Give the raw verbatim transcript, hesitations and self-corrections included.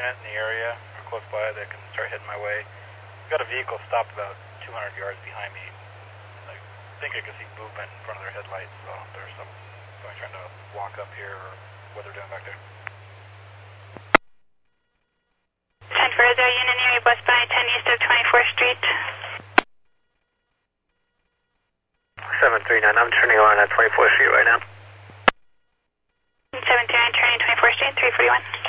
unit in the area or close by that can start heading my way. I've got a vehicle stopped about two hundred yards behind me. I think I can see movement in front of their headlights, so there's some somebody trying to walk up here or what they're doing back there. ten for Israel, unit near West by ten east of twenty-fourth Street. seven three nine, I'm turning on at twenty-fourth Street right now. seven three nine, turning twenty-fourth Street, three forty-one.